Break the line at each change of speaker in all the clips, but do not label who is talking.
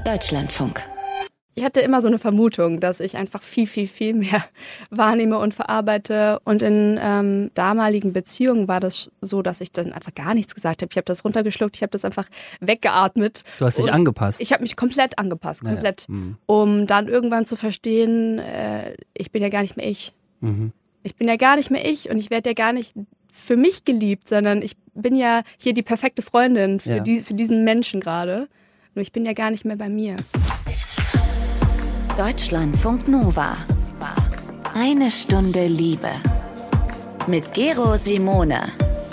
Deutschlandfunk.
Ich hatte immer so eine Vermutung, dass ich einfach viel, viel, viel mehr wahrnehme und verarbeite. Und in damaligen Beziehungen war das so, dass ich dann einfach gar nichts gesagt habe. Ich habe das runtergeschluckt, ich habe das einfach weggeatmet.
Du hast dich angepasst.
Ich habe mich komplett angepasst, komplett.
Ja.
Um dann irgendwann zu verstehen, ich bin ja gar nicht mehr ich.
Mhm.
Ich bin ja gar nicht mehr ich und ich werde ja gar nicht für mich geliebt, sondern ich bin ja hier die perfekte Freundin für diesen Menschen gerade. Nur ich bin ja gar nicht mehr bei mir.
Deutschlandfunk Nova. Eine Stunde Liebe. Mit Gero Simone.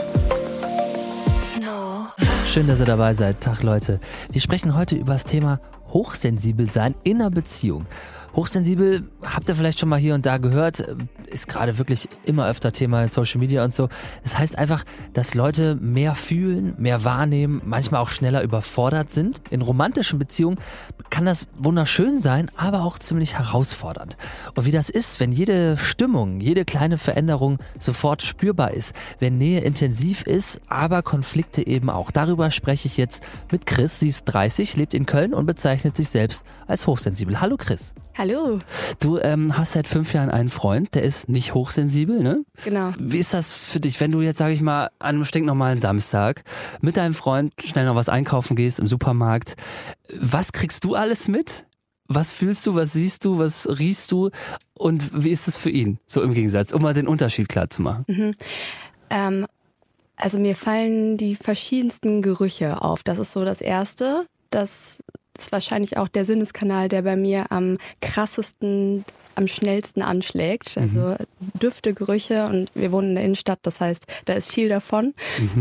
Schön, dass ihr dabei seid. Tag, Leute. Wir sprechen heute über das Thema hochsensibel sein in einer Beziehung. Hochsensibel, habt ihr vielleicht schon mal hier und da gehört, ist gerade wirklich immer öfter Thema in Social Media und so. Das heißt einfach, dass Leute mehr fühlen, mehr wahrnehmen, manchmal auch schneller überfordert sind. In romantischen Beziehungen kann das wunderschön sein, aber auch ziemlich herausfordernd. Und wie das ist, wenn jede Stimmung, jede kleine Veränderung sofort spürbar ist, wenn Nähe intensiv ist, aber Konflikte eben auch. Darüber spreche ich jetzt mit Chris. Sie ist 30, lebt in Köln und bezeichnet sich selbst als hochsensibel. Hallo Chris.
Hallo.
Du hast seit 5 Jahren einen Freund, der ist nicht hochsensibel, ne?
Genau.
Wie ist das für dich, wenn du jetzt, sag ich mal, an einem stinknormalen Samstag mit deinem Freund schnell noch was einkaufen gehst im Supermarkt? Was kriegst du alles mit? Was fühlst du, was siehst du, was riechst du? Und wie ist es für ihn, so im Gegensatz, um mal den Unterschied klar zu machen?
Also mir fallen die verschiedensten Gerüche auf. Das ist so das Erste. Das ist wahrscheinlich auch der Sinneskanal, der bei mir am krassesten, am schnellsten anschlägt. Also Düfte, Gerüche, und wir wohnen in der Innenstadt, das heißt, da ist viel davon.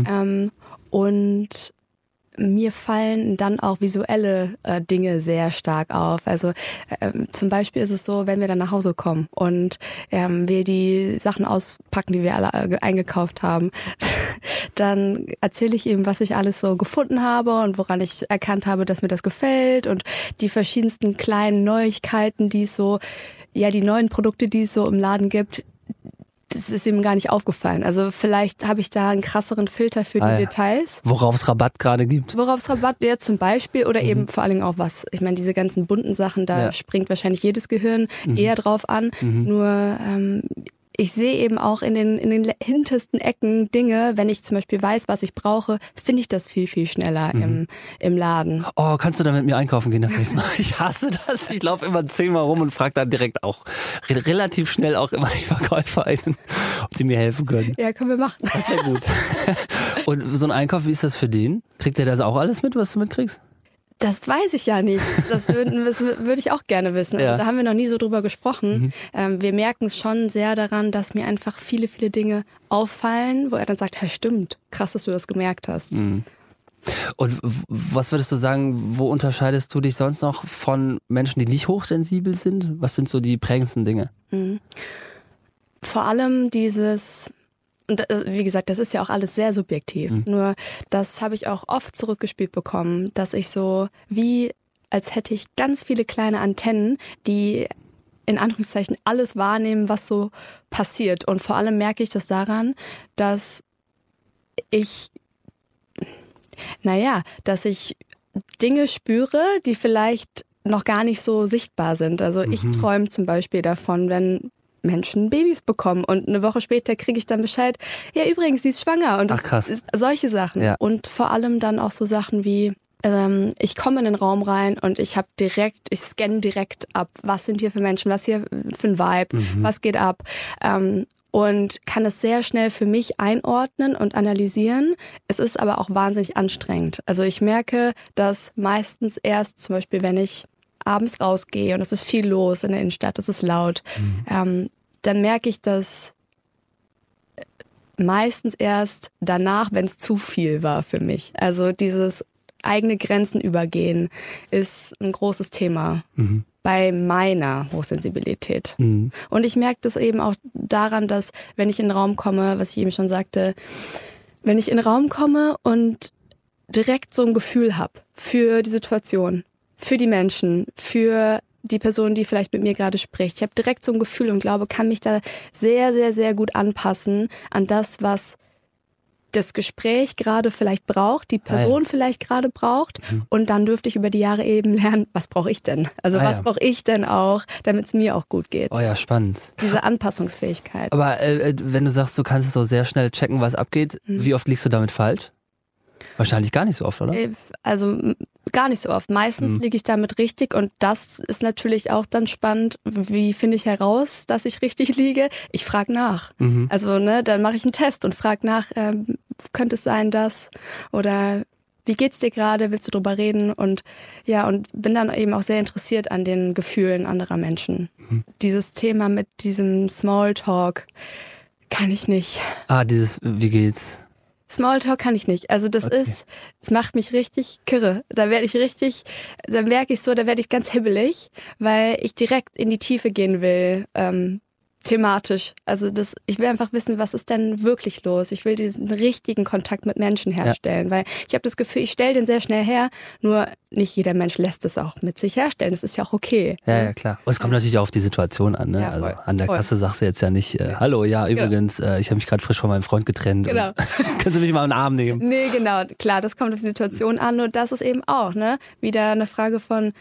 Und mir fallen dann auch visuelle Dinge sehr stark auf. Also zum Beispiel ist es so, wenn wir dann nach Hause kommen und wir die Sachen auspacken, die wir alle eingekauft haben, dann erzähle ich ihm, was ich alles so gefunden habe und woran ich erkannt habe, dass mir das gefällt, und die verschiedensten kleinen Neuigkeiten, die es so, ja, die neuen Produkte, die es so im Laden gibt. Das ist ihm gar nicht aufgefallen. Also vielleicht habe ich da einen krasseren Filter für die Details.
Worauf es Rabatt gerade gibt.
Worauf es Rabatt, ja, zum Beispiel. Oder eben vor allen Dingen auch was. Ich meine, diese ganzen bunten Sachen, da springt wahrscheinlich jedes Gehirn eher drauf an. Nur ich sehe eben auch in den hintersten Ecken Dinge. Wenn ich zum Beispiel weiß, was ich brauche, finde ich das viel, viel schneller im Laden.
Oh, kannst du da mit mir einkaufen gehen das nächste Mal? Ich hasse das. Ich laufe immer 10-mal rum und frage dann direkt auch relativ schnell auch immer die VerkäuferInnen, ob sie mir helfen können.
Ja, können wir machen.
Das wäre gut. Und so ein Einkauf, wie ist das für den? Kriegt der das auch alles mit, was du mitkriegst?
Das weiß ich ja nicht. Das würde ich auch gerne wissen. Also da haben wir noch nie so drüber gesprochen. Wir merken es schon sehr daran, dass mir einfach viele, viele Dinge auffallen, wo er dann sagt, hey, stimmt, krass, dass du das gemerkt hast.
Und was würdest du sagen, wo unterscheidest du dich sonst noch von Menschen, die nicht hochsensibel sind? Was sind so die prägendsten Dinge?
Vor allem dieses... Und wie gesagt, das ist ja auch alles sehr subjektiv. Nur das habe ich auch oft zurückgespielt bekommen, dass ich so wie, als hätte ich ganz viele kleine Antennen, die in Anführungszeichen alles wahrnehmen, was so passiert. Und vor allem merke ich das daran, dass ich Dinge spüre, die vielleicht noch gar nicht so sichtbar sind. Also ich träume zum Beispiel davon, wenn Menschen Babys bekommen, und eine Woche später kriege ich dann Bescheid, ja übrigens, sie ist schwanger, und
ach, krass.
Solche Sachen. Ja. Und vor allem dann auch so Sachen wie, ich komme in den Raum rein und ich scanne direkt ab, was sind hier für Menschen, was hier für ein Vibe, was geht ab, und kann es sehr schnell für mich einordnen und analysieren. Es ist aber auch wahnsinnig anstrengend. Also ich merke, dass meistens erst, zum Beispiel wenn ich abends rausgehe und es ist viel los in der Innenstadt, es ist laut, dann merke ich das meistens erst danach, wenn es zu viel war für mich. Also dieses eigene Grenzen übergehen ist ein großes Thema bei meiner Hochsensibilität. Und ich merke das eben auch daran, dass wenn ich in den Raum komme, was ich eben schon sagte, wenn ich in den Raum komme und direkt so ein Gefühl habe für die Situation, für die Menschen, für die Person, die vielleicht mit mir gerade spricht. Ich habe direkt so ein Gefühl und glaube, kann mich da sehr, sehr, sehr gut anpassen an das, was das Gespräch gerade vielleicht braucht, die Person vielleicht gerade braucht. Und dann dürfte ich über die Jahre eben lernen, was brauche ich denn? Also was brauche ich denn auch, damit es mir auch gut geht?
Oh ja, spannend.
Diese Anpassungsfähigkeit.
Aber wenn du sagst, du kannst es so sehr schnell checken, was abgeht, wie oft liegst du damit falsch? Wahrscheinlich gar nicht so oft, oder?
Also gar nicht so oft. Meistens liege ich damit richtig und das ist natürlich auch dann spannend. Wie finde ich heraus, dass ich richtig liege? Ich frage nach. Also dann mache ich einen Test und frage nach, könnte es sein, dass oder wie geht's dir gerade? Willst du drüber reden? Und bin dann eben auch sehr interessiert an den Gefühlen anderer Menschen. Dieses Thema mit diesem Smalltalk kann ich nicht.
Wie geht's?
Smalltalk kann ich nicht. Also das macht mich richtig kirre. Da merke ich ganz hibbelig, weil ich direkt in die Tiefe gehen will, thematisch. Also ich will einfach wissen, was ist denn wirklich los? Ich will diesen richtigen Kontakt mit Menschen herstellen, weil ich habe das Gefühl, ich stelle den sehr schnell her, nur nicht jeder Mensch lässt es auch mit sich herstellen. Das ist ja auch okay.
Ja, klar. Und es kommt natürlich auch auf die Situation an. Ne? Ja, also an der Kasse sagst du jetzt ja nicht, hallo, übrigens, ich habe mich gerade frisch von meinem Freund getrennt. Genau. Können Sie mich mal in den Arm nehmen? Nee, genau. Klar, das kommt auf die Situation an. Und das ist eben auch wieder eine Frage von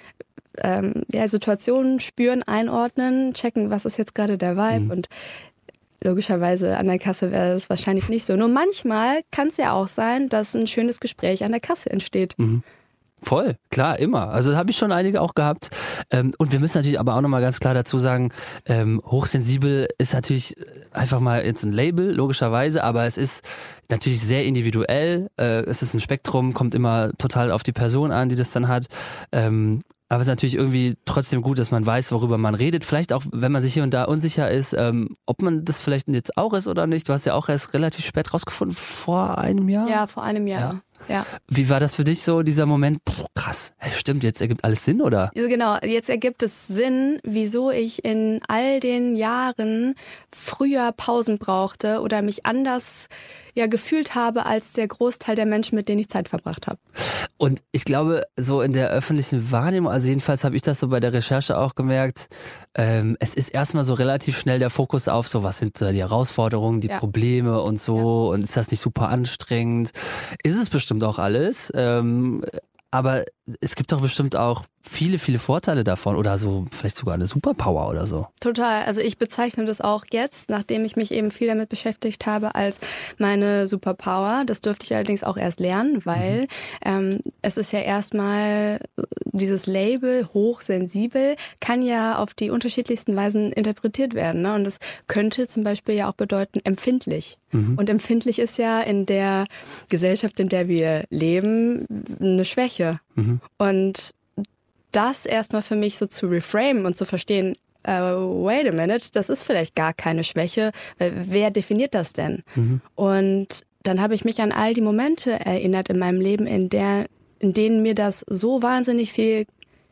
Situationen spüren, einordnen, checken, was ist jetzt gerade der Vibe und logischerweise an der Kasse wäre das wahrscheinlich nicht so. Nur manchmal kann es ja auch sein, dass ein schönes Gespräch an der Kasse entsteht. Voll, klar, immer. Also habe ich schon einige auch gehabt. Und wir müssen natürlich aber auch nochmal ganz klar dazu sagen, hochsensibel ist natürlich einfach mal jetzt ein Label, logischerweise, aber es ist natürlich sehr individuell. Es ist ein Spektrum, kommt immer total auf die Person an, die das dann hat. Aber es ist natürlich irgendwie trotzdem gut, dass man weiß, worüber man redet. Vielleicht auch, wenn man sich hier und da unsicher ist, ob man das vielleicht jetzt auch ist oder nicht. Du hast ja auch erst relativ spät rausgefunden, vor einem Jahr? Ja, vor einem Jahr. Ja. Wie war das für dich so, dieser Moment? Krass, stimmt, jetzt ergibt alles Sinn, oder? Also genau, jetzt ergibt es Sinn, wieso ich in all den Jahren früher Pausen brauchte oder mich anders gefühlt habe als der Großteil der Menschen, mit denen ich Zeit verbracht habe. Und ich glaube, so in der öffentlichen Wahrnehmung, also jedenfalls habe ich das so bei der Recherche auch gemerkt, es ist erstmal so relativ schnell der Fokus auf so, was sind so die Herausforderungen, die Probleme und so und ist das nicht super anstrengend? Ist es bestimmt auch alles, aber es gibt doch bestimmt auch viele, viele Vorteile davon oder so, vielleicht sogar eine Superpower oder so. Total. Also ich bezeichne das auch jetzt, nachdem ich mich eben viel damit beschäftigt habe, als meine Superpower. Das durfte ich allerdings auch erst lernen, weil es ist ja erstmal dieses Label hochsensibel kann ja auf die unterschiedlichsten Weisen interpretiert werden. Ne? Und das könnte zum Beispiel ja auch bedeuten empfindlich. Und empfindlich ist ja in der Gesellschaft, in der wir leben, eine Schwäche. Und das erstmal für mich so zu reframen und zu verstehen, wait a minute, das ist vielleicht gar keine Schwäche. Wer definiert das denn? Und dann habe ich mich an all die Momente erinnert in meinem Leben, in denen mir das so wahnsinnig viel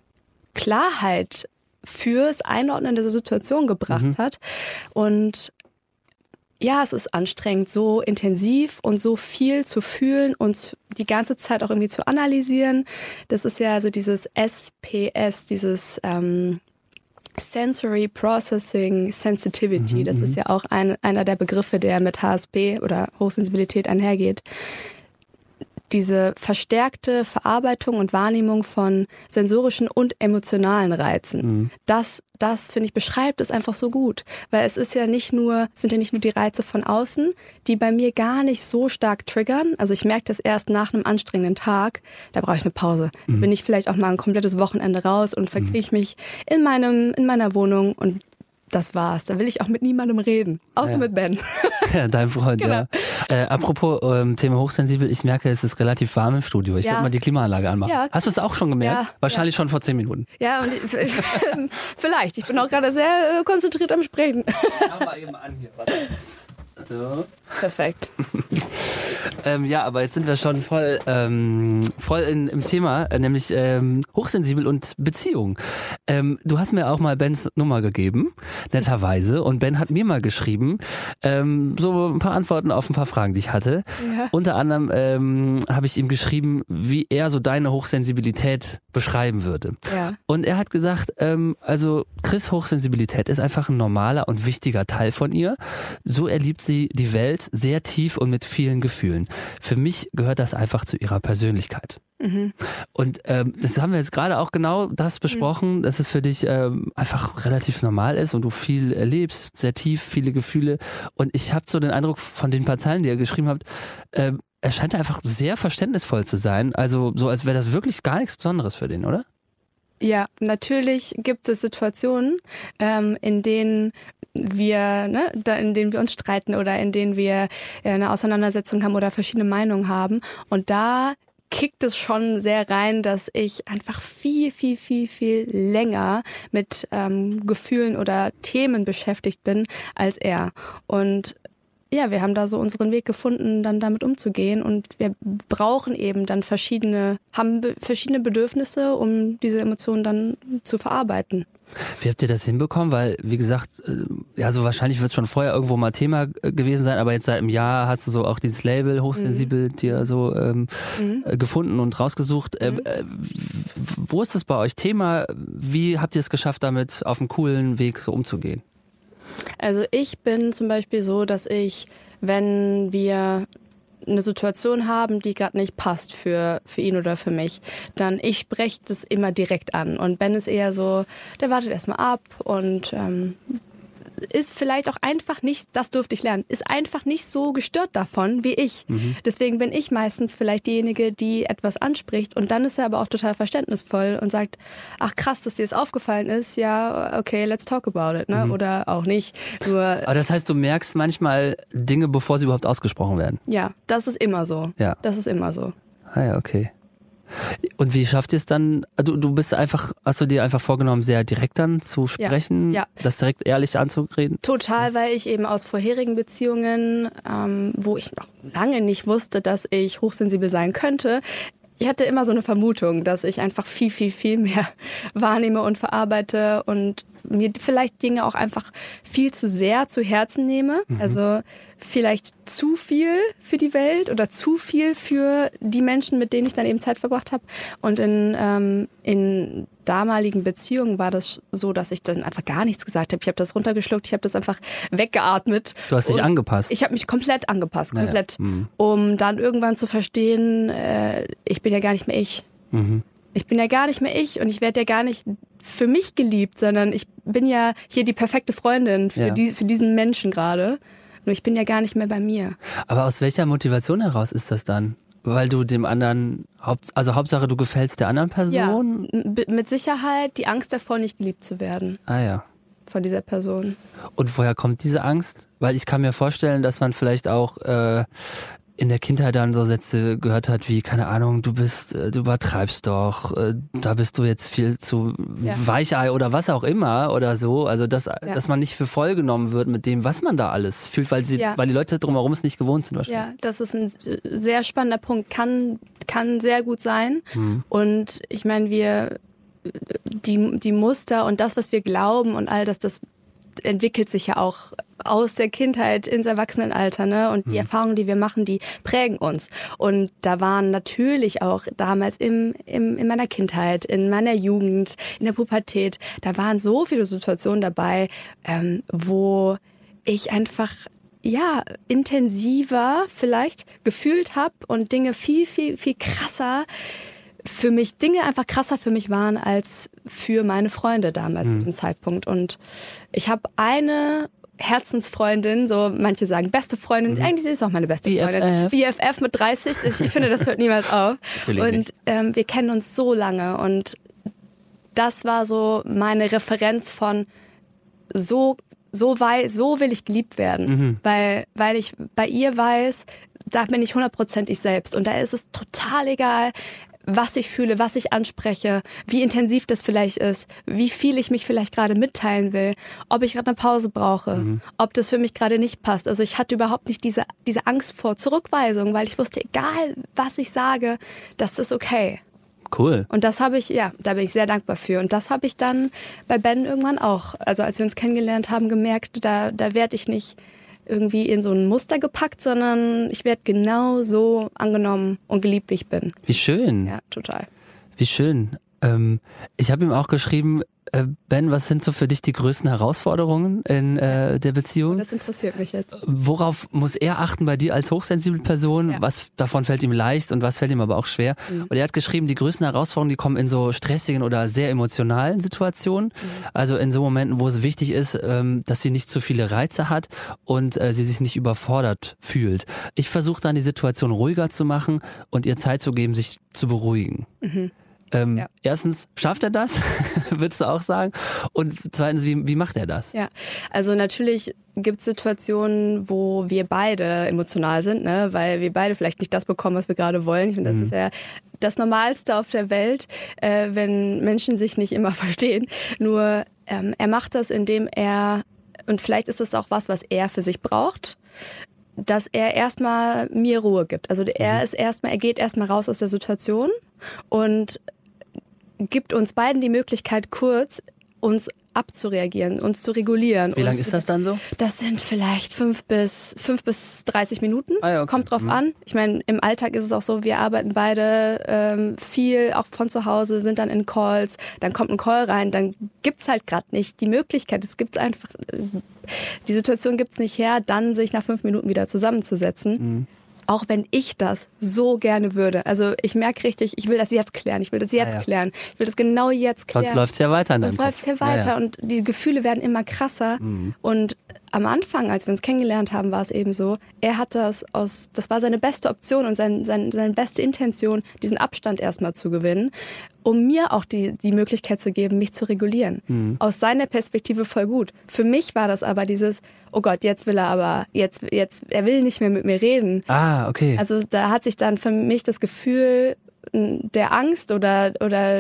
Klarheit fürs Einordnen der Situation gebracht hat. Und ja, es ist anstrengend, so intensiv und so viel zu fühlen und die ganze Zeit auch irgendwie zu analysieren. Das ist ja also dieses SPS, dieses Sensory Processing Sensitivity. Das ist ja auch einer der Begriffe, der mit HSP oder Hochsensibilität einhergeht. Diese verstärkte Verarbeitung und Wahrnehmung von sensorischen und emotionalen Reizen. Das finde ich, beschreibt es einfach so gut. Weil es sind ja nicht nur die Reize von außen, die bei mir gar nicht so stark triggern. Also ich merke das erst nach einem anstrengenden Tag. Da brauche ich eine Pause. Da bin ich vielleicht auch mal ein komplettes Wochenende raus und verkrieche mich in meiner Wohnung und das war's. Da will ich auch mit niemandem reden. Außer mit Ben. Ja, deinem Freund, genau. Apropos Thema hochsensibel, ich merke, es ist relativ warm im Studio. Ich würde mal die Klimaanlage anmachen. Ja. Hast du es auch schon gemerkt? Ja, wahrscheinlich schon vor 10 Minuten. Ja, und vielleicht. Ich bin auch gerade sehr konzentriert am Sprechen. Mach mal eben an hier. Warte. So. Perfekt. Ja, aber jetzt sind wir schon voll im Thema, nämlich hochsensibel und Beziehung. Du hast mir auch mal Bens Nummer gegeben, netterweise, und Ben hat mir mal geschrieben, so ein paar Antworten auf ein paar Fragen, die ich hatte. Ja. Unter anderem habe ich ihm geschrieben, wie er so deine Hochsensibilität beschreiben würde. Ja. Und er hat gesagt, also Chris' Hochsensibilität ist einfach ein normaler und wichtiger Teil von ihr. So erlebt sie die Welt sehr tief und mit vielen Gefühlen. Für mich gehört das einfach zu ihrer Persönlichkeit. Und das haben wir jetzt gerade auch genau das besprochen, dass es für dich einfach relativ normal ist und du viel erlebst, sehr tief, viele Gefühle. Und ich habe so den Eindruck von den paar Zeilen, die ihr geschrieben habt, er scheint einfach sehr verständnisvoll zu sein. Also so, als wäre das wirklich gar nichts Besonderes für den, oder?
Ja, natürlich gibt es Situationen, in denen in denen wir uns streiten oder in denen wir eine Auseinandersetzung haben oder verschiedene Meinungen haben. Und da kickt es schon sehr rein, dass ich einfach viel, viel, viel, viel länger mit Gefühlen oder Themen beschäftigt bin als er. Und ja, wir haben da so unseren Weg gefunden, dann damit umzugehen, und wir brauchen eben dann verschiedene Bedürfnisse, um diese Emotionen dann zu verarbeiten.
Wie habt ihr das hinbekommen? Weil, wie gesagt, ja, so wahrscheinlich wird es schon vorher irgendwo mal Thema gewesen sein, aber jetzt seit einem Jahr hast du so auch dieses Label hochsensibel dir so gefunden und rausgesucht. Wo ist das bei euch Thema? Wie habt ihr es geschafft, damit auf einem coolen Weg so umzugehen?
Also ich bin zum Beispiel so, dass ich, wenn wir eine Situation haben, die gerade nicht passt für ihn oder für mich, dann ich spreche das immer direkt an. Und Ben ist eher so, der wartet erstmal ab und ist vielleicht auch einfach nicht, das durfte ich lernen, ist einfach nicht so gestört davon wie ich. Deswegen bin ich meistens vielleicht diejenige, die etwas anspricht, und dann ist er aber auch total verständnisvoll und sagt, ach krass, dass dir das aufgefallen ist, ja, okay, let's talk about it, ne? Oder auch nicht. Nur,
aber das heißt, du merkst manchmal Dinge, bevor sie überhaupt ausgesprochen werden?
Ja, das ist immer so.
Ja.
Das ist immer so.
Ah ja, okay. Und wie schafft ihr es dann, du bist einfach, hast du dir einfach vorgenommen, sehr direkt dann zu sprechen,
ja.
Das direkt ehrlich anzureden?
Total, weil ich eben aus vorherigen Beziehungen, wo ich noch lange nicht wusste, dass ich hochsensibel sein könnte, ich hatte immer so eine Vermutung, dass ich einfach viel, viel, viel mehr wahrnehme und verarbeite und mir vielleicht Dinge auch einfach viel zu sehr zu Herzen nehme. Also vielleicht zu viel für die Welt oder zu viel für die Menschen, mit denen ich dann eben Zeit verbracht habe. Und in damaligen Beziehungen war das so, dass ich dann einfach gar nichts gesagt habe. Ich habe das runtergeschluckt, ich habe das einfach weggeatmet.
Du hast dich angepasst?
Ich habe mich komplett angepasst, um dann irgendwann zu verstehen, ich bin ja gar nicht mehr ich. Ich bin ja gar nicht mehr ich und ich werde ja gar nicht für mich geliebt, sondern ich bin ja hier die perfekte Freundin für diesen Menschen gerade. Nur ich bin ja gar nicht mehr bei mir.
Aber aus welcher Motivation heraus ist das dann? Weil du dem anderen, Hauptsache du gefällst der anderen Person?
Ja, mit Sicherheit die Angst davor, nicht geliebt zu werden.
Ah ja.
Von dieser Person.
Und woher kommt diese Angst? Weil ich kann mir vorstellen, dass man vielleicht auch in der Kindheit dann so Sätze gehört hat wie, keine Ahnung, du übertreibst doch, da bist du jetzt viel zu Weichei oder was auch immer oder so. Also dass man nicht für voll genommen wird mit dem, was man da alles fühlt, weil die Leute drumherum es nicht gewohnt sind wahrscheinlich.
Ja, das ist ein sehr spannender Punkt. Kann sehr gut sein. Und ich meine, die Muster und das, was wir glauben und all das entwickelt sich ja auch aus der Kindheit ins Erwachsenenalter, ne? Und die Erfahrungen, die wir machen, die prägen uns. Und da waren natürlich auch damals in meiner Kindheit, in meiner Jugend, in der Pubertät, da waren so viele Situationen dabei, wo ich einfach intensiver vielleicht gefühlt habe und Dinge viel, viel, viel krasser einfach krasser für mich waren als für meine Freunde damals im Zeitpunkt. Und ich habe eine Herzensfreundin, so manche sagen beste Freundin, eigentlich ist es auch meine beste Freundin. BFF mit 30, ich finde, das hört niemals auf. Und wir kennen uns so lange und das war so meine Referenz von so will ich geliebt werden, weil ich bei ihr weiß, da bin ich 100% ich selbst und da ist es total egal, was ich fühle, was ich anspreche, wie intensiv das vielleicht ist, wie viel ich mich vielleicht gerade mitteilen will, ob ich gerade eine Pause brauche, ob das für mich gerade nicht passt. Also ich hatte überhaupt nicht diese Angst vor Zurückweisung, weil ich wusste, egal was ich sage, das ist okay.
Cool.
Und das habe ich, da bin ich sehr dankbar für. Und das habe ich dann bei Ben irgendwann auch, also als wir uns kennengelernt haben, gemerkt, da werde ich nicht irgendwie in so ein Muster gepackt, sondern ich werde genau so angenommen und geliebt, wie ich bin.
Wie schön.
Ja, total.
Wie schön. Ich habe ihm auch geschrieben, Ben, was sind so für dich die größten Herausforderungen in der Beziehung?
Das interessiert mich jetzt.
Worauf muss er achten bei dir als hochsensible Person? Ja. Was davon fällt ihm leicht und was fällt ihm aber auch schwer? Und er hat geschrieben, die größten Herausforderungen, die kommen in so stressigen oder sehr emotionalen Situationen. Also in so Momenten, wo es wichtig ist, dass sie nicht zu viele Reize hat und sie sich nicht überfordert fühlt. Ich versuche dann die Situation ruhiger zu machen und ihr Zeit zu geben, sich zu beruhigen. Erstens, schafft er das? Würdest du auch sagen? Und zweitens, wie macht er das?
Ja, also natürlich gibt es Situationen, wo wir beide emotional sind, ne? Weil wir beide vielleicht nicht das bekommen, was wir gerade wollen. Ich finde, das ist ja das Normalste auf der Welt, wenn Menschen sich nicht immer verstehen. Nur er macht das, indem er, und vielleicht ist es auch was er für sich braucht, dass er erstmal mir Ruhe gibt. Also er geht erstmal raus aus der Situation und gibt uns beiden die Möglichkeit, kurz uns abzureagieren, uns zu regulieren.
Wie lange ist das dann so?
Das sind vielleicht 5 bis 30 Minuten.
Okay.
Kommt drauf an. Ich meine, im Alltag ist es auch so, wir arbeiten beide viel, auch von zu Hause, sind dann in Calls, dann kommt ein Call rein, dann gibt's halt gerade nicht die Möglichkeit. Es gibt's einfach, die Situation gibt's nicht her, dann sich nach 5 Minuten wieder zusammenzusetzen. Auch wenn ich das so gerne würde. Also ich merke richtig, ich will das jetzt klären. Ich will das jetzt klären. Ich will das genau jetzt klären.
Sonst läuft's ja weiter in deinem Kopf.
Sonst läuft's ja weiter und die Gefühle werden immer krasser. Und am Anfang, als wir uns kennengelernt haben, war es eben so, er hat das war seine beste Option und seine beste Intention, diesen Abstand erstmal zu gewinnen, um mir auch die Möglichkeit zu geben, mich zu regulieren. Aus seiner Perspektive voll gut. Für mich war das aber dieses, oh Gott, jetzt will er aber, er will nicht mehr mit mir reden.
Ah, okay.
Also da hat sich dann für mich das Gefühl der Angst oder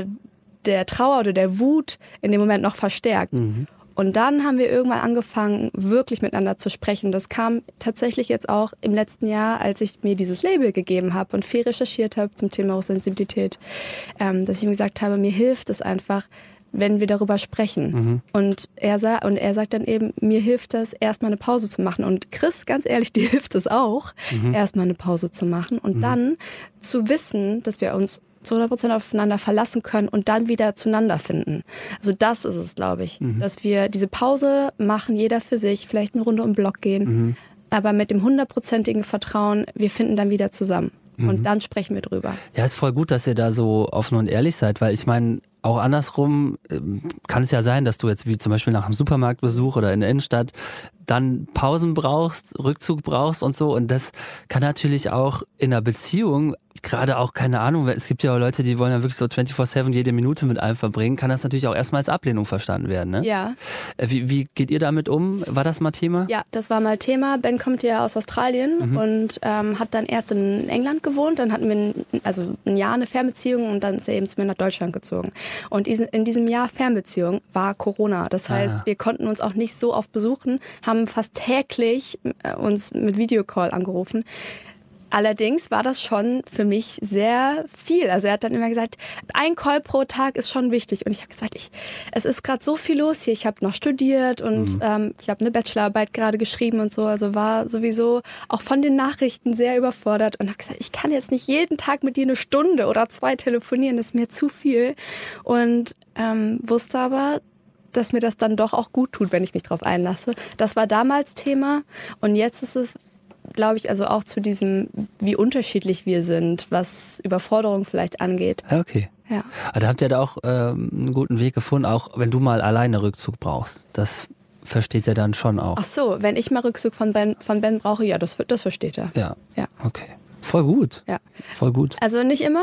der Trauer oder der Wut in dem Moment noch verstärkt. Und dann haben wir irgendwann angefangen, wirklich miteinander zu sprechen. Das kam tatsächlich jetzt auch im letzten Jahr, als ich mir dieses Label gegeben habe und viel recherchiert habe zum Thema Hochsensibilität, dass ich ihm gesagt habe, mir hilft es einfach, wenn wir darüber sprechen. Und er sagt dann eben, mir hilft das, erstmal eine Pause zu machen. Und Chris, ganz ehrlich, dir hilft es auch, erstmal eine Pause zu machen und dann zu wissen, dass wir uns zu 100% aufeinander verlassen können und dann wieder zueinander finden. Also das ist es, glaube ich, dass wir diese Pause machen, jeder für sich, vielleicht eine Runde um den Block gehen, aber mit dem 100%igen Vertrauen, wir finden dann wieder zusammen. Und dann sprechen wir drüber.
Ja, ist voll gut, dass ihr da so offen und ehrlich seid, weil ich meine, auch andersrum kann es ja sein, dass du jetzt wie zum Beispiel nach einem Supermarktbesuch oder in der Innenstadt dann Pausen brauchst, Rückzug brauchst und so. Und das kann natürlich auch in einer Beziehung, gerade auch, keine Ahnung, es gibt ja auch Leute, die wollen ja wirklich so 24/7 jede Minute mit einem verbringen, kann das natürlich auch erstmal als Ablehnung verstanden werden, ne?
Ja.
Wie geht ihr damit um? War das mal Thema?
Ja, das war mal Thema. Ben kommt ja aus Australien und hat dann erst in England gewohnt. Dann hatten wir ein Jahr eine Fernbeziehung und dann ist er eben zu mir nach Deutschland gezogen. Und in diesem Jahr Fernbeziehung war Corona. Das heißt, wir konnten uns auch nicht so oft besuchen, haben fast täglich uns mit Videocall angerufen. Allerdings war das schon für mich sehr viel. Also er hat dann immer gesagt, ein Call pro Tag ist schon wichtig. Und ich habe gesagt, es ist gerade so viel los hier. Ich habe noch studiert und ich habe eine Bachelorarbeit gerade geschrieben und so. Also war sowieso auch von den Nachrichten sehr überfordert und habe gesagt, ich kann jetzt nicht jeden Tag mit dir 1 Stunde oder 2 telefonieren. Das ist mir zu viel. Und wusste aber, dass mir das dann doch auch gut tut, wenn ich mich drauf einlasse. Das war damals Thema und jetzt ist es, glaube ich, also auch zu diesem, wie unterschiedlich wir sind, was Überforderung vielleicht angeht.
Ja, okay.
Ja.
Aber da habt ihr da auch einen guten Weg gefunden, auch wenn du mal alleine Rückzug brauchst. Das versteht er dann schon auch.
Ach so, wenn ich mal Rückzug von Ben brauche, ja, das versteht er.
Ja.
Ja.
Okay. Voll gut.
Ja.
Voll gut.
Also nicht immer.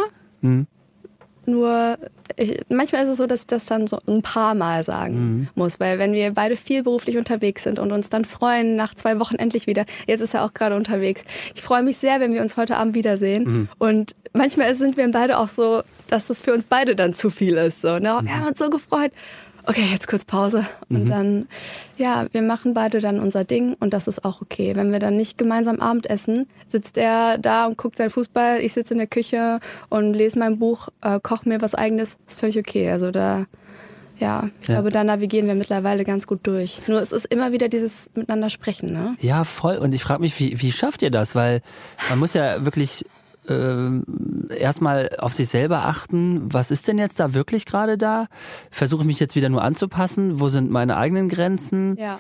Nur manchmal ist es so, dass ich das dann so ein paar Mal sagen muss, weil wenn wir beide viel beruflich unterwegs sind und uns dann freuen, nach 2 Wochen endlich wieder, jetzt ist er auch gerade unterwegs. Ich freue mich sehr, wenn wir uns heute Abend wiedersehen und manchmal sind wir beide auch so, dass das für uns beide dann zu viel ist. So, ne? Wir haben uns so gefreut. Okay, jetzt kurz Pause. Und dann, ja, wir machen beide dann unser Ding und das ist auch okay. Wenn wir dann nicht gemeinsam Abend essen, sitzt er da und guckt seinen Fußball, ich sitze in der Küche und lese mein Buch, koche mir was Eigenes, ist völlig okay. Also da, ja, ich glaube, da navigieren wir mittlerweile ganz gut durch. Nur es ist immer wieder dieses Miteinander sprechen, ne?
Ja, voll. Und ich frage mich, wie schafft ihr das? Weil man muss ja wirklich erstmal auf sich selber achten, was ist denn jetzt da wirklich gerade da? Versuche ich mich jetzt wieder nur anzupassen? Wo sind meine eigenen Grenzen?
Ja.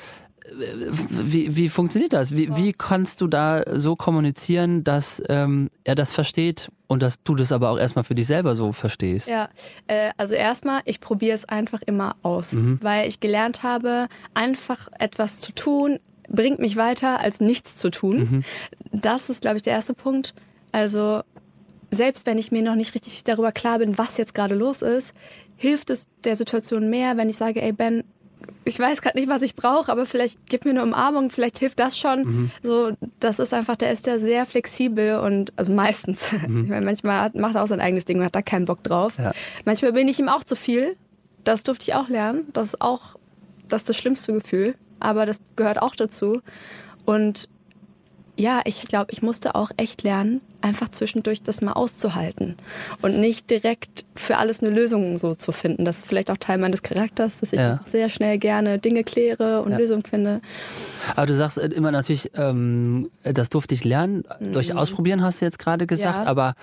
Wie funktioniert das? Wie kannst du da so kommunizieren, dass er das versteht und dass du das aber auch erstmal für dich selber so verstehst?
Ja, also erstmal, ich probiere es einfach immer aus, weil ich gelernt habe, einfach etwas zu tun, bringt mich weiter, als nichts zu tun. Das ist, glaube ich, der erste Punkt. Also selbst wenn ich mir noch nicht richtig darüber klar bin, was jetzt gerade los ist, hilft es der Situation mehr, wenn ich sage, ey Ben, ich weiß gerade nicht, was ich brauche, aber vielleicht gib mir eine Umarmung, vielleicht hilft das schon. So, das ist einfach, der ist ja sehr flexibel und, also meistens, ich meine, manchmal macht er auch sein eigenes Ding und hat da keinen Bock drauf. Ja. Manchmal bin ich ihm auch zu viel. Das durfte ich auch lernen. Das ist das schlimmste Gefühl, aber das gehört auch dazu. Und ja, ich glaube, ich musste auch echt lernen, einfach zwischendurch das mal auszuhalten und nicht direkt für alles eine Lösung so zu finden. Das ist vielleicht auch Teil meines Charakters, dass ich einfach sehr schnell gerne Dinge kläre und Lösungen finde.
Aber du sagst immer natürlich, das durfte ich lernen. Durch Ausprobieren hast du jetzt gerade gesagt, aber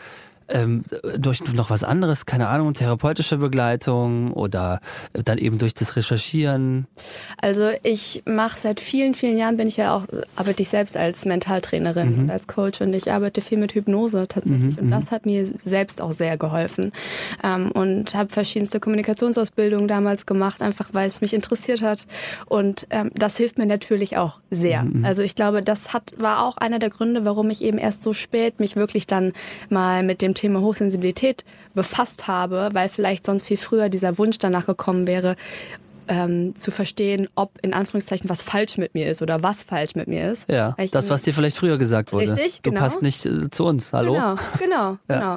durch noch was anderes, keine Ahnung, therapeutische Begleitung oder dann eben durch das Recherchieren?
Also ich mache seit vielen, vielen Jahren, arbeite ich selbst als Mentaltrainerin und als Coach und ich arbeite viel mit Hypnose tatsächlich und das hat mir selbst auch sehr geholfen und habe verschiedenste Kommunikationsausbildungen damals gemacht, einfach weil es mich interessiert hat und das hilft mir natürlich auch sehr. Also ich glaube, war auch einer der Gründe, warum ich eben erst so spät mich wirklich dann mal mit dem Thema Hochsensibilität befasst habe, weil vielleicht sonst viel früher dieser Wunsch danach gekommen wäre, zu verstehen, ob in Anführungszeichen was falsch mit mir ist oder was falsch mit mir ist.
Ja, das, was dir vielleicht früher gesagt wurde.
Richtig,
genau. Du passt nicht zu uns, hallo?
Genau.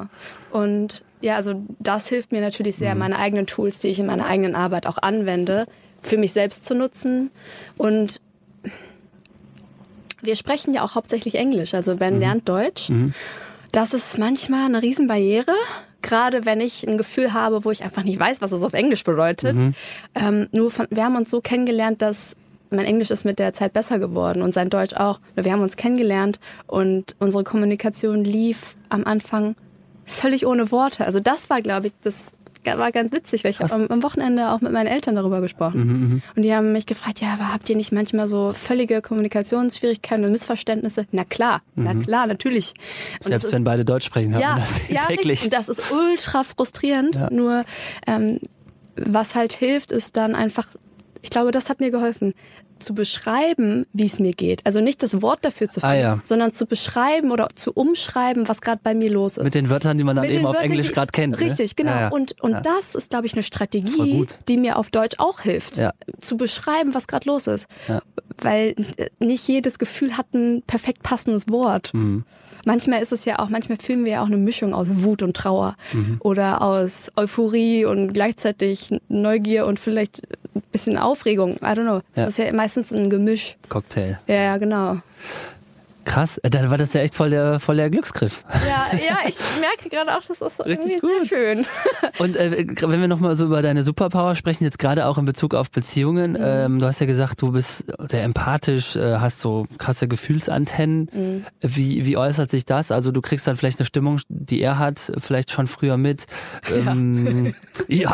Und ja, also das hilft mir natürlich sehr, meine eigenen Tools, die ich in meiner eigenen Arbeit auch anwende, für mich selbst zu nutzen. Und wir sprechen ja auch hauptsächlich Englisch, also Ben lernt Deutsch. Das ist manchmal eine Riesenbarriere, gerade wenn ich ein Gefühl habe, wo ich einfach nicht weiß, was es auf Englisch bedeutet. Wir haben uns so kennengelernt, dass mein Englisch ist mit der Zeit besser geworden und sein Deutsch auch. Wir haben uns kennengelernt und unsere Kommunikation lief am Anfang völlig ohne Worte. Also das war, glaube ich, das war ganz witzig, weil ich habe am Wochenende auch mit meinen Eltern darüber gesprochen. Und die haben mich gefragt, ja, aber habt ihr nicht manchmal so völlige Kommunikationsschwierigkeiten und Missverständnisse? Na klar, natürlich. Und
selbst wenn beide Deutsch sprechen, haben wir das täglich.
Richtig. Und das ist ultra frustrierend. Ja. Nur was halt hilft, ist dann einfach, ich glaube, das hat mir geholfen, zu beschreiben, wie es mir geht. Also nicht das Wort dafür zu finden, sondern zu beschreiben oder zu umschreiben, was gerade bei mir los ist.
Mit den Wörtern, die man dann eben auf Englisch gerade kennt.
Richtig, genau. Ja. Und das ist, glaube ich, eine Strategie, die mir auf Deutsch auch hilft. Ja. Zu beschreiben, was gerade los ist. Ja. Weil nicht jedes Gefühl hat ein perfekt passendes Wort. Manchmal fühlen wir ja auch eine Mischung aus Wut und Trauer oder aus Euphorie und gleichzeitig Neugier und vielleicht ein bisschen Aufregung. I don't know. Das ist ja meistens ein Gemisch.
Cocktail.
Ja, genau.
Krass, dann war das ja echt voll der Glücksgriff.
Ja, ich merke gerade auch, das ist richtig gut. Sehr schön.
Und wenn wir nochmal so über deine Superpower sprechen, jetzt gerade auch in Bezug auf Beziehungen, du hast ja gesagt, du bist sehr empathisch, hast so krasse Gefühlsantennen. Wie äußert sich das? Also du kriegst dann vielleicht eine Stimmung, die er hat, vielleicht schon früher mit. Ja.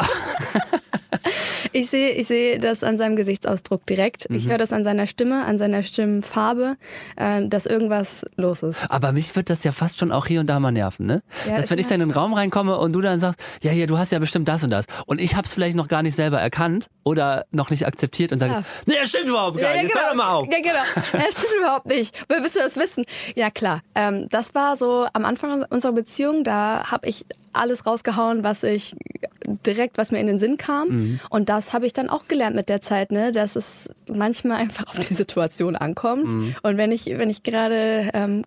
Ich sehe das an seinem Gesichtsausdruck direkt. Ich höre das an seiner Stimme, an seiner Stimmfarbe, dass irgendwas los ist.
Aber mich wird das ja fast schon auch hier und da mal nerven, ne? Ja, dass wenn ich dann in den Raum reinkomme und du dann sagst, ja, hier, du hast ja bestimmt das und das. Und ich hab's vielleicht noch gar nicht selber erkannt oder noch nicht akzeptiert und sage, nee, das stimmt überhaupt gar nicht, hör doch mal auf.
Ja, genau, das stimmt überhaupt nicht. Woher willst du das wissen? Ja, klar. Das war so am Anfang unserer Beziehung, da habe ich alles rausgehauen, was mir in den Sinn kam. Und das habe ich dann auch gelernt mit der Zeit, ne, dass es manchmal einfach auf die Situation ankommt. Und wenn ich gerade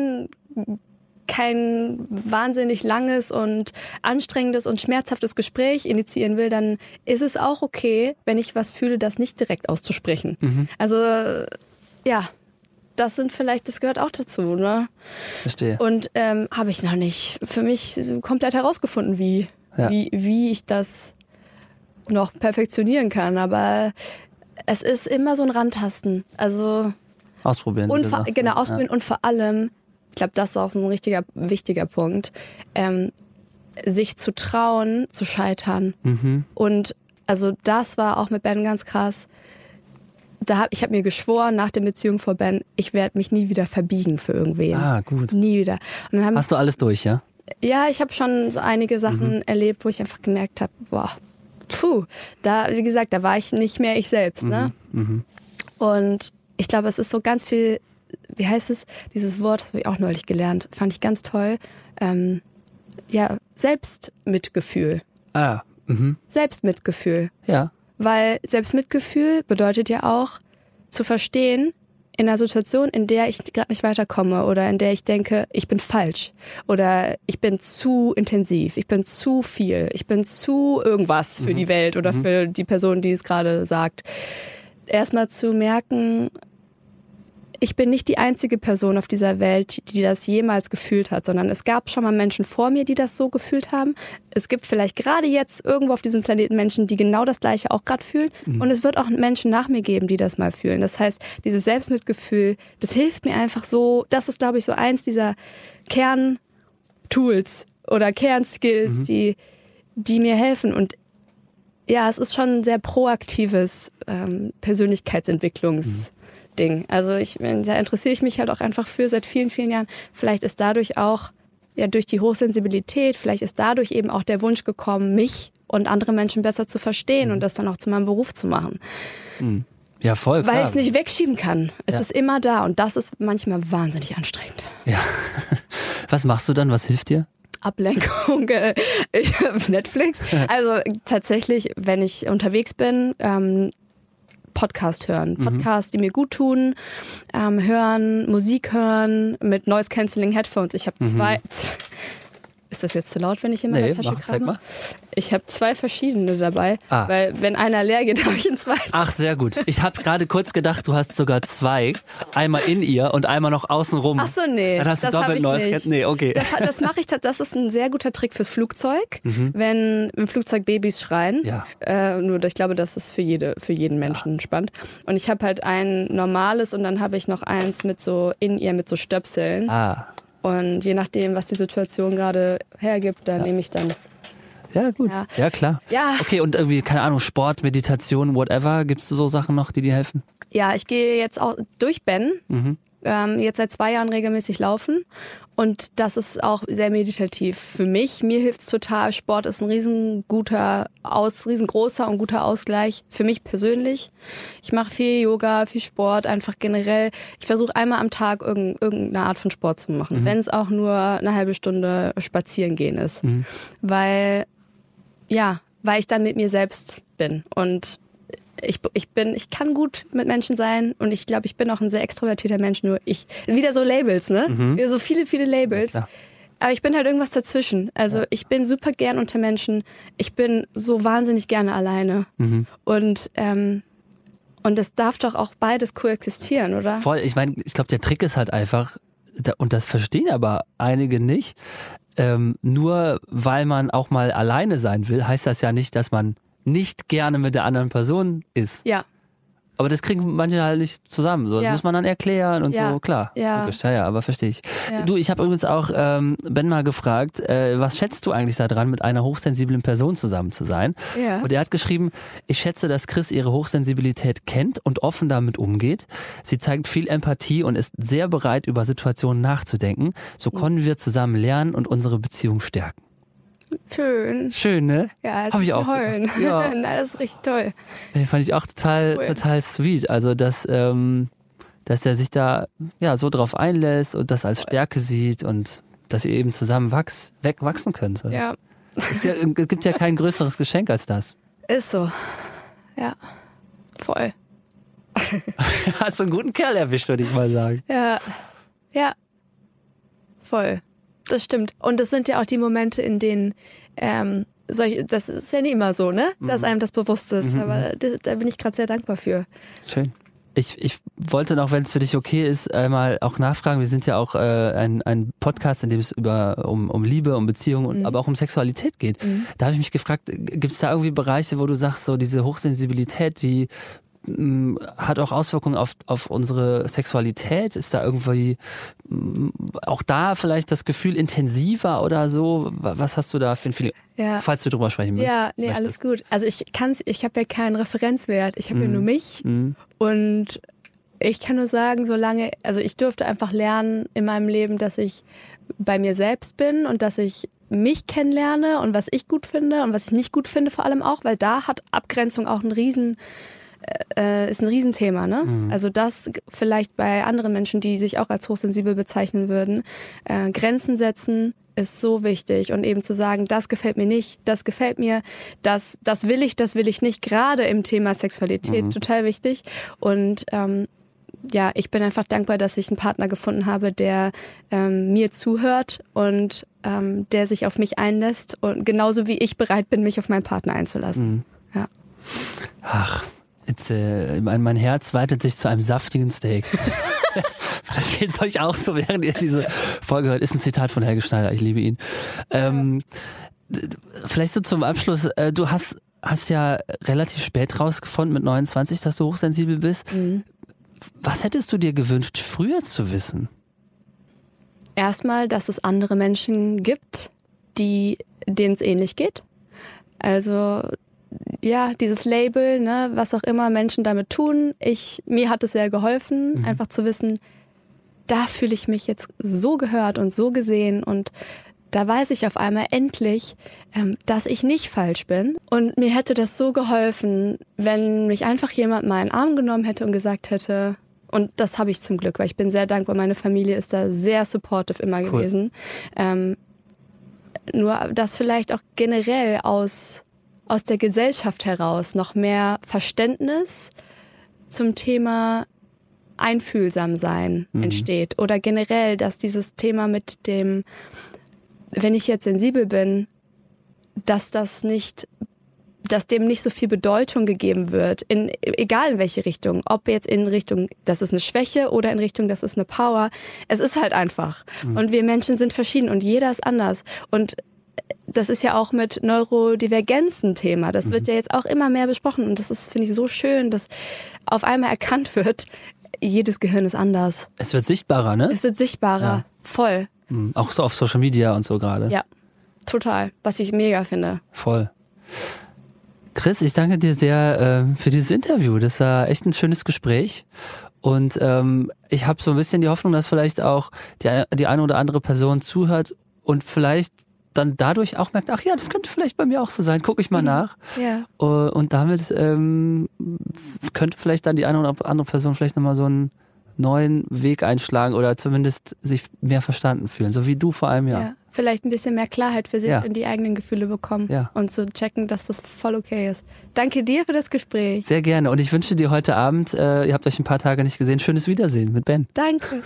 kein wahnsinnig langes und anstrengendes und schmerzhaftes Gespräch initiieren will, dann ist es auch okay, wenn ich was fühle, das nicht direkt auszusprechen. Also, ja. Das gehört auch dazu, ne?
Verstehe.
Und habe ich noch nicht für mich komplett herausgefunden, wie ich das noch perfektionieren kann. Aber es ist immer so ein Rantasten. Also
ausprobieren.
Ausprobieren und vor allem Ich glaube, das ist auch so ein wichtiger Punkt. Sich zu trauen, zu scheitern. Und also das war auch mit Ben ganz krass. Ich habe mir geschworen, nach der Beziehung vor Ben, ich werde mich nie wieder verbiegen für irgendwen.
Ah, gut.
Nie wieder. Und dann
hast du alles durch, ja?
Ja, ich habe schon so einige Sachen erlebt, wo ich einfach gemerkt habe, wie gesagt, da war ich nicht mehr ich selbst. Ne? Und ich glaube, es ist so ganz viel, wie heißt es, dieses Wort, das habe ich auch neulich gelernt, fand ich ganz toll. Selbstmitgefühl. Selbstmitgefühl.
Ja.
Weil Selbstmitgefühl bedeutet ja auch zu verstehen, in einer Situation, in der ich gerade nicht weiterkomme oder in der ich denke, ich bin falsch oder ich bin zu intensiv, ich bin zu viel, ich bin zu irgendwas für die Welt oder für die Person, die es gerade sagt. Erstmal zu merken, ich bin nicht die einzige Person auf dieser Welt, die das jemals gefühlt hat, sondern es gab schon mal Menschen vor mir, die das so gefühlt haben. Es gibt vielleicht gerade jetzt irgendwo auf diesem Planeten Menschen, die genau das Gleiche auch gerade fühlen. Und es wird auch Menschen nach mir geben, die das mal fühlen. Das heißt, dieses Selbstmitgefühl, das hilft mir einfach so. Das ist, glaube ich, so eins dieser Kerntools oder Kernskills, die mir helfen. Und ja, es ist schon ein sehr proaktives Persönlichkeitsentwicklungsding. Also da interessiere ich mich halt auch einfach für seit vielen, vielen Jahren. Vielleicht ist dadurch auch, ja, durch die Hochsensibilität, vielleicht ist dadurch eben auch der Wunsch gekommen, mich und andere Menschen besser zu verstehen und das dann auch zu meinem Beruf zu machen.
Ja, voll klar.
Weil ich es nicht wegschieben kann. Es ist immer da und das ist manchmal wahnsinnig anstrengend.
Ja. Was machst du dann? Was hilft dir?
Ablenkung, Netflix. Also tatsächlich, wenn ich unterwegs bin, Podcast hören. Podcasts, die mir gut tun, hören, Musik hören mit Noise-Canceling-Headphones. Ich habe zwei. Ist das jetzt zu laut, wenn ich in meiner Tasche krame?
Zeig mal.
Ich habe 2 verschiedene dabei, weil wenn einer leer geht, habe ich einen zweiten.
Ach, sehr gut. Ich habe gerade kurz gedacht, du hast sogar 2. Einmal in ihr und einmal noch außen rum.
Ach so, nee.
Dann hast du doppelt Noise. Nee, okay.
Das mache ich. Das ist ein sehr guter Trick fürs Flugzeug, wenn im Flugzeug Babys schreien. Ja. Nur ich glaube, das ist für jeden Menschen spannend. Und ich habe halt ein normales und dann habe ich noch eins mit so In-Ear mit so Stöpseln. Und je nachdem, was die Situation gerade hergibt, dann nehme ich dann.
Ja, gut. Ja, klar.
Ja.
Okay, und irgendwie, keine Ahnung, Sport, Meditation, whatever. Gibt's so Sachen noch, die dir helfen?
Ja, ich gehe jetzt auch durch Ben. Jetzt seit 2 Jahren regelmäßig laufen. Und das ist auch sehr meditativ für mich. Mir hilft's total. Sport ist ein riesengroßer und guter Ausgleich für mich persönlich. Ich mache viel Yoga, viel Sport, einfach generell. Ich versuche einmal am Tag irgendeine Art von Sport zu machen, wenn es auch nur eine halbe Stunde spazieren gehen ist. Weil ich dann mit mir selbst bin und ich kann gut mit Menschen sein und ich glaube, ich bin auch ein sehr extrovertierter Mensch, nur wieder so Labels, ne? Wieder so viele, viele Labels. Ja. Aber ich bin halt irgendwas dazwischen. Also ich bin super gern unter Menschen. Ich bin so wahnsinnig gerne alleine. Und das darf doch auch beides koexistieren, oder?
Voll. Ich meine, ich glaube, der Trick ist halt einfach, und das verstehen aber einige nicht, nur weil man auch mal alleine sein will, heißt das ja nicht, dass man nicht gerne mit der anderen Person ist.
Ja.
Aber das kriegen manche halt nicht zusammen. So, das muss man dann erklären und so, klar.
Ja.
Logisch. Ja, aber verstehe ich. Ja. Du, ich habe übrigens auch Ben mal gefragt, was schätzt du eigentlich daran, mit einer hochsensiblen Person zusammen zu sein?
Ja.
Und er hat geschrieben, ich schätze, dass Chris ihre Hochsensibilität kennt und offen damit umgeht. Sie zeigt viel Empathie und ist sehr bereit, über Situationen nachzudenken. So können wir zusammen lernen und unsere Beziehung stärken.
Schön.
Schön, ne?
Ja,
habe ich auch.
Heulen. Ja. Nein, das ist richtig toll.
Den fand ich auch total sweet. Also, dass er sich da so drauf einlässt und das als Stärke sieht und dass ihr eben zusammen wachsen könnt. So.
Ja.
Es gibt ja kein größeres Geschenk als das.
Ist so. Ja. Voll.
Hast du einen guten Kerl erwischt, würde ich mal sagen.
Ja. Ja. Voll. Das stimmt. Und das sind ja auch die Momente, in denen das ist ja nie immer so, ne? Dass einem das bewusst ist. Aber da bin ich gerade sehr dankbar für.
Schön. Ich wollte noch, wenn es für dich okay ist, einmal auch nachfragen. Wir sind ja auch ein Podcast, in dem es um Liebe, um Beziehungen, aber auch um Sexualität geht. Da habe ich mich gefragt, gibt es da irgendwie Bereiche, wo du sagst, so diese Hochsensibilität, die hat auch Auswirkungen auf unsere Sexualität? Ist da irgendwie auch da vielleicht das Gefühl intensiver oder so? Was hast du da für ein Feeling? Ja. Falls du drüber sprechen möchtest.
Ja, nee, alles gut. Also ich habe ja keinen Referenzwert. Ich habe ja nur mich. Und ich kann nur sagen, also ich durfte einfach lernen in meinem Leben, dass ich bei mir selbst bin und dass ich mich kennenlerne und was ich gut finde und was ich nicht gut finde vor allem auch, weil da hat Abgrenzung auch ist ein Riesenthema, ne? Also das vielleicht bei anderen Menschen, die sich auch als hochsensibel bezeichnen würden, Grenzen setzen ist so wichtig und eben zu sagen, das gefällt mir nicht, das gefällt mir, das will ich nicht, gerade im Thema Sexualität total wichtig und ich bin einfach dankbar, dass ich einen Partner gefunden habe, der mir zuhört und der sich auf mich einlässt und genauso wie ich bereit bin, mich auf meinen Partner einzulassen. Ja.
Ach, jetzt, mein Herz weitet sich zu einem saftigen Steak. Vielleicht geht es euch auch so, während ihr diese Folge hört. Ist ein Zitat von Helge Schneider, ich liebe ihn. Vielleicht so zum Abschluss, du hast ja relativ spät rausgefunden mit 29, dass du hochsensibel bist. Was hättest du dir gewünscht, früher zu wissen?
Erstmal, dass es andere Menschen gibt, denen es ähnlich geht. Also ja, dieses Label, ne, was auch immer Menschen damit tun. Mir hat es sehr geholfen, einfach zu wissen, da fühle ich mich jetzt so gehört und so gesehen und da weiß ich auf einmal endlich, dass ich nicht falsch bin. Und mir hätte das so geholfen, wenn mich einfach jemand mal in den Arm genommen hätte und gesagt hätte, und das habe ich zum Glück, weil ich bin sehr dankbar, meine Familie ist da sehr supportive immer gewesen. Nur, dass vielleicht auch generell aus der Gesellschaft heraus noch mehr Verständnis zum Thema einfühlsam sein entsteht. Oder generell, dass dieses Thema mit dem, wenn ich jetzt sensibel bin, dass dem nicht so viel Bedeutung gegeben wird, egal in welche Richtung. Ob jetzt in Richtung, das ist eine Schwäche oder in Richtung, das ist eine Power. Es ist halt einfach. Und wir Menschen sind verschieden und jeder ist anders. Und das ist ja auch mit Neurodivergenz ein Thema. Das wird ja jetzt auch immer mehr besprochen. Und das ist, finde ich, so schön, dass auf einmal erkannt wird, jedes Gehirn ist anders.
Es wird sichtbarer, ne?
Es wird sichtbarer. Voll.
Auch so auf Social Media und so gerade.
Ja, total. Was ich mega finde.
Voll. Chris, ich danke dir sehr für dieses Interview. Das war echt ein schönes Gespräch. Und ich habe so ein bisschen die Hoffnung, dass vielleicht auch die eine oder andere Person zuhört und vielleicht dann dadurch auch merkt, ach ja, das könnte vielleicht bei mir auch so sein. Gucke ich mal nach.
Ja.
Und damit könnte vielleicht dann die eine oder andere Person vielleicht nochmal so einen neuen Weg einschlagen oder zumindest sich mehr verstanden fühlen. So wie du vor allem, ja.
Vielleicht ein bisschen mehr Klarheit für sich in die eigenen Gefühle bekommen und zu checken, dass das voll okay ist. Danke dir für das Gespräch.
Sehr gerne. Und ich wünsche dir heute Abend, ihr habt euch ein paar Tage nicht gesehen, schönes Wiedersehen mit Ben.
Danke.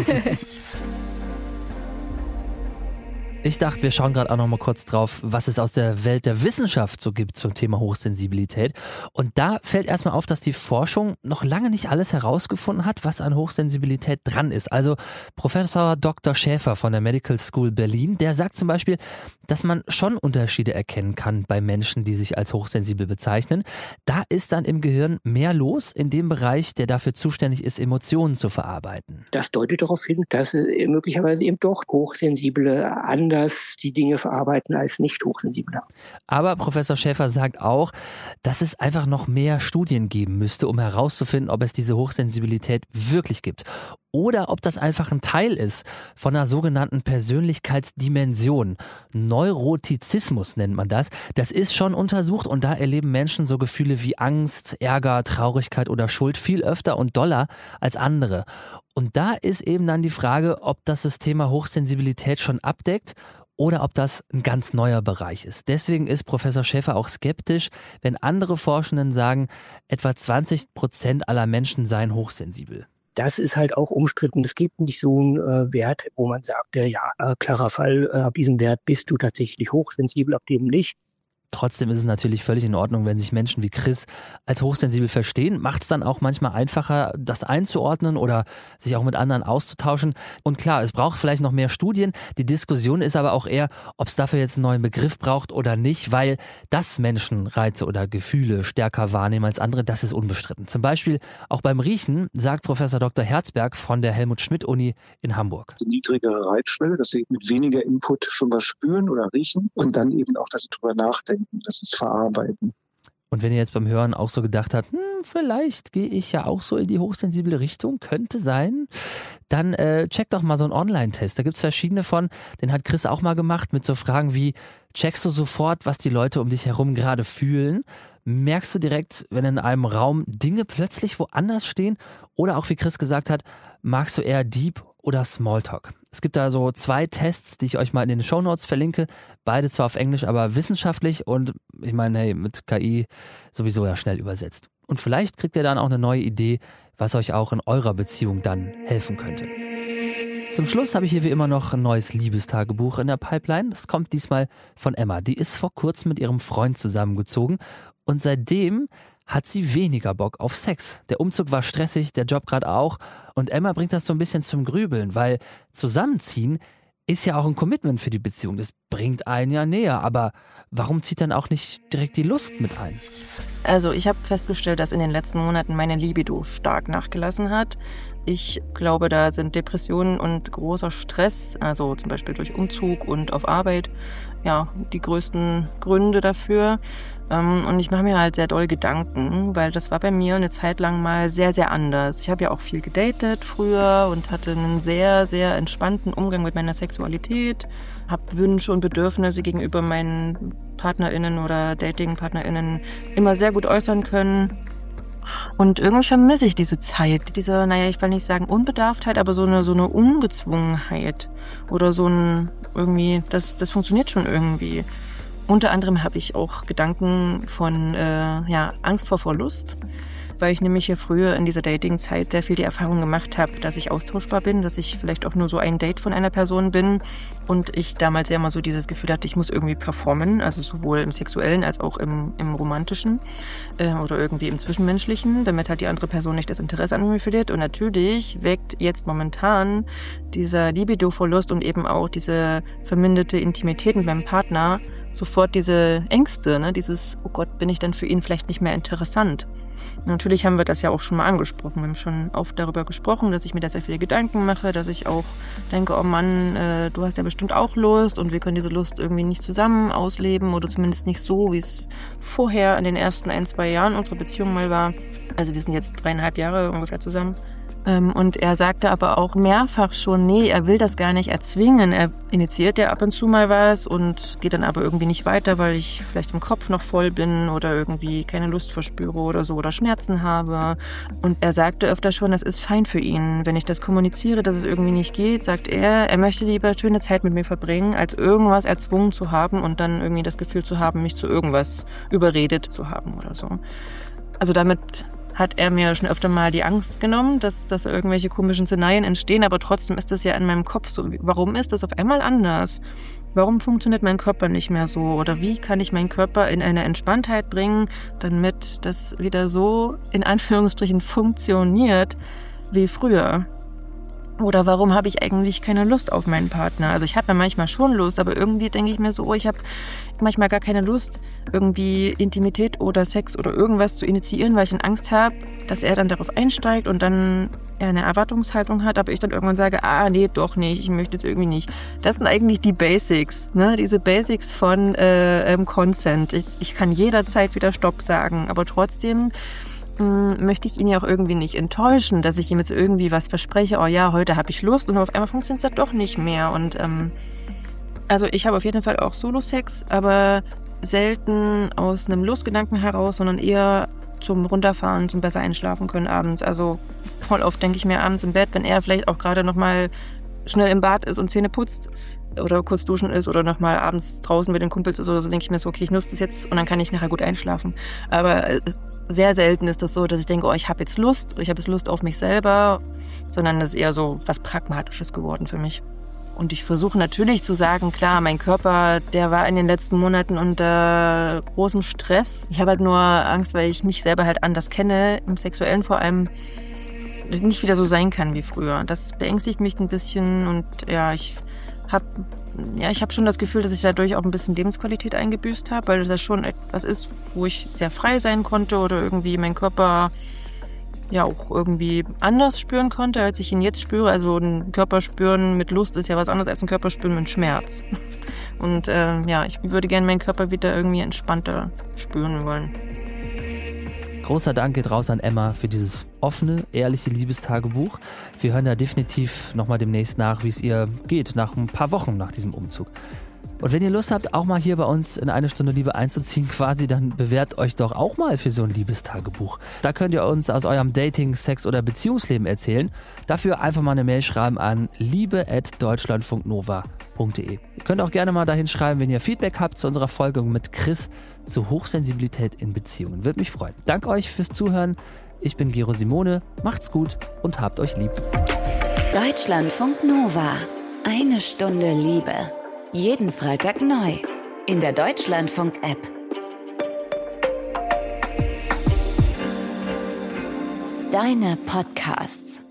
Ich dachte, wir schauen gerade auch noch mal kurz drauf, was es aus der Welt der Wissenschaft so gibt zum Thema Hochsensibilität. Und da fällt erstmal auf, dass die Forschung noch lange nicht alles herausgefunden hat, was an Hochsensibilität dran ist. Also Professor Dr. Schäfer von der Medical School Berlin, der sagt zum Beispiel, dass man schon Unterschiede erkennen kann bei Menschen, die sich als hochsensibel bezeichnen. Da ist dann im Gehirn mehr los in dem Bereich, der dafür zuständig ist, Emotionen zu verarbeiten.
Das deutet darauf hin, dass möglicherweise eben doch Hochsensible anders die Dinge verarbeiten als nicht Hochsensible.
Aber Professor Schäfer sagt auch, dass es einfach noch mehr Studien geben müsste, um herauszufinden, ob es diese Hochsensibilität wirklich gibt. Oder ob das einfach ein Teil ist von einer sogenannten Persönlichkeitsdimension. Neurotizismus nennt man das. Das ist schon untersucht und da erleben Menschen so Gefühle wie Angst, Ärger, Traurigkeit oder Schuld viel öfter und doller als andere. Und da ist eben dann die Frage, ob das Thema Hochsensibilität schon abdeckt oder ob das ein ganz neuer Bereich ist. Deswegen ist Professor Schäfer auch skeptisch, wenn andere Forschenden sagen, etwa 20% aller Menschen seien hochsensibel.
Das ist halt auch umstritten. Es gibt nicht so einen Wert, wo man sagt, klarer Fall, ab diesem Wert bist du tatsächlich hochsensibel, ab dem nicht.
Trotzdem ist es natürlich völlig in Ordnung, wenn sich Menschen wie Chris als hochsensibel verstehen. Macht es dann auch manchmal einfacher, das einzuordnen oder sich auch mit anderen auszutauschen. Und klar, es braucht vielleicht noch mehr Studien. Die Diskussion ist aber auch eher, ob es dafür jetzt einen neuen Begriff braucht oder nicht, weil dass Menschen Reize oder Gefühle stärker wahrnehmen als andere, das ist unbestritten. Zum Beispiel auch beim Riechen, sagt Professor Dr. Herzberg von der Helmut-Schmidt-Uni in Hamburg.
Die niedrigere Reizschwelle, dass sie mit weniger Input schon was spüren oder riechen und dann eben auch, dass sie drüber nachdenken. Das ist Verarbeiten.
Und wenn ihr jetzt beim Hören auch so gedacht habt, vielleicht gehe ich ja auch so in die hochsensible Richtung, könnte sein, dann checkt doch mal so einen Online-Test. Da gibt es verschiedene von, den hat Chris auch mal gemacht mit so Fragen wie, checkst du sofort, was die Leute um dich herum gerade fühlen? Merkst du direkt, wenn in einem Raum Dinge plötzlich woanders stehen? Oder auch wie Chris gesagt hat, magst du eher Deep oder Smalltalk? Es gibt da so 2 Tests, die ich euch mal in den Shownotes verlinke. Beide zwar auf Englisch, aber wissenschaftlich und ich meine, hey, mit KI sowieso ja schnell übersetzt. Und vielleicht kriegt ihr dann auch eine neue Idee, was euch auch in eurer Beziehung dann helfen könnte. Zum Schluss habe ich hier wie immer noch ein neues Liebestagebuch in der Pipeline. Das kommt diesmal von Emma. Die ist vor kurzem mit ihrem Freund zusammengezogen und seitdem hat sie weniger Bock auf Sex. Der Umzug war stressig, der Job gerade auch. Und Emma bringt das so ein bisschen zum Grübeln, weil zusammenziehen ist ja auch ein Commitment für die Beziehung. Das bringt einen ja näher. Aber warum zieht dann auch nicht direkt die Lust mit ein?
Also ich habe festgestellt, dass in den letzten Monaten meine Libido stark nachgelassen hat. Ich glaube, da sind Depressionen und großer Stress, also zum Beispiel durch Umzug und auf Arbeit, ja, die größten Gründe dafür. Und ich mache mir halt sehr doll Gedanken, weil das war bei mir eine Zeit lang mal sehr, sehr anders. Ich habe ja auch viel gedatet früher und hatte einen sehr, sehr entspannten Umgang mit meiner Sexualität, habe Wünsche und Bedürfnisse gegenüber meinen PartnerInnen oder Dating-PartnerInnen immer sehr gut äußern können. Und irgendwie vermisse ich diese Zeit, diese, ich will nicht sagen Unbedarftheit, aber so eine Ungezwungenheit oder so ein irgendwie, das funktioniert schon irgendwie. Unter anderem habe ich auch Gedanken von Angst vor Verlust, weil ich nämlich hier früher in dieser Dating-Zeit sehr viel die Erfahrung gemacht habe, dass ich austauschbar bin, dass ich vielleicht auch nur so ein Date von einer Person bin und ich damals ja immer so dieses Gefühl hatte, ich muss irgendwie performen, also sowohl im Sexuellen als auch im Romantischen oder irgendwie im Zwischenmenschlichen, damit halt die andere Person nicht das Interesse an mir verliert. Und natürlich weckt jetzt momentan dieser Libido-Verlust und eben auch diese verminderte Intimität mit meinem Partner sofort diese Ängste, ne? Dieses, oh Gott, bin ich dann für ihn vielleicht nicht mehr interessant? Natürlich haben wir das ja auch schon mal angesprochen. Wir haben schon oft darüber gesprochen, dass ich mir da sehr viele Gedanken mache, dass ich auch denke, oh Mann, du hast ja bestimmt auch Lust und wir können diese Lust irgendwie nicht zusammen ausleben oder zumindest nicht so, wie es vorher in den ersten 1-2 Jahren unserer Beziehung mal war. Also wir sind jetzt 3,5 Jahre ungefähr zusammen. Und er sagte aber auch mehrfach schon, nee, er will das gar nicht erzwingen. Er initiiert ja ab und zu mal was und geht dann aber irgendwie nicht weiter, weil ich vielleicht im Kopf noch voll bin oder irgendwie keine Lust verspüre oder so oder Schmerzen habe. Und er sagte öfter schon, das ist fein für ihn. Wenn ich das kommuniziere, dass es irgendwie nicht geht, sagt er möchte lieber schöne Zeit mit mir verbringen, als irgendwas erzwungen zu haben und dann irgendwie das Gefühl zu haben, mich zu irgendwas überredet zu haben oder so. Also damit hat er mir schon öfter mal die Angst genommen, dass irgendwelche komischen Szenarien entstehen, aber trotzdem ist das ja in meinem Kopf so. Warum ist das auf einmal anders? Warum funktioniert mein Körper nicht mehr so? Oder wie kann ich meinen Körper in eine Entspanntheit bringen, damit das wieder so in Anführungsstrichen funktioniert wie früher? Oder warum habe ich eigentlich keine Lust auf meinen Partner? Also ich habe ja manchmal schon Lust, aber irgendwie denke ich mir so, ich habe manchmal gar keine Lust, irgendwie Intimität oder Sex oder irgendwas zu initiieren, weil ich dann Angst habe, dass er dann darauf einsteigt und dann er eine Erwartungshaltung hat, aber ich dann irgendwann sage, nee, doch nicht, ich möchte jetzt irgendwie nicht. Das sind eigentlich die Basics, ne? Diese Basics von Consent. Ich kann jederzeit wieder Stopp sagen, aber trotzdem möchte ich ihn ja auch irgendwie nicht enttäuschen, dass ich ihm jetzt irgendwie was verspreche, oh ja, heute habe ich Lust und auf einmal funktioniert es dann doch nicht mehr. Und also ich habe auf jeden Fall auch Solo-Sex, aber selten aus einem Lustgedanken heraus, sondern eher zum Runterfahren, zum besser einschlafen können abends. Also voll oft denke ich mir abends im Bett, wenn er vielleicht auch gerade nochmal schnell im Bad ist und Zähne putzt oder kurz duschen ist oder nochmal abends draußen mit den Kumpels ist oder so, denke ich mir so, okay, ich nutze das jetzt und dann kann ich nachher gut einschlafen. Aber sehr selten ist das so, dass ich denke, ich habe jetzt Lust auf mich selber, sondern das ist eher so was Pragmatisches geworden für mich. Und ich versuche natürlich zu sagen, klar, mein Körper, der war in den letzten Monaten unter großem Stress. Ich habe halt nur Angst, weil ich mich selber halt anders kenne, im Sexuellen vor allem, dass es nicht wieder so sein kann wie früher. Das beängstigt mich ein bisschen und ja, ich habe schon das Gefühl, dass ich dadurch auch ein bisschen Lebensqualität eingebüßt habe, weil das schon etwas ist, wo ich sehr frei sein konnte oder irgendwie mein Körper ja auch irgendwie anders spüren konnte, als ich ihn jetzt spüre. Also ein Körper spüren mit Lust ist ja was anderes als ein Körper spüren mit Schmerz. Und ich würde gerne meinen Körper wieder irgendwie entspannter spüren wollen.
Großer Dank geht raus an Emma für dieses offene, ehrliche Liebestagebuch. Wir hören da definitiv nochmal demnächst nach, wie es ihr geht, nach ein paar Wochen nach diesem Umzug. Und wenn ihr Lust habt, auch mal hier bei uns in eine Stunde Liebe einzuziehen quasi, dann bewährt euch doch auch mal für so ein Liebestagebuch. Da könnt ihr uns aus eurem Dating-, Sex- oder Beziehungsleben erzählen. Dafür einfach mal eine Mail schreiben an liebe@deutschlandfunknova.de. Ihr könnt auch gerne mal dahin schreiben, wenn ihr Feedback habt zu unserer Folge mit Chris zu Hochsensibilität in Beziehungen. Würde mich freuen. Danke euch fürs Zuhören. Ich bin Gero Simone. Macht's gut und habt euch lieb.
Deutschlandfunk Nova. Eine Stunde Liebe. Jeden Freitag neu. In der Deutschlandfunk-App. Deine Podcasts.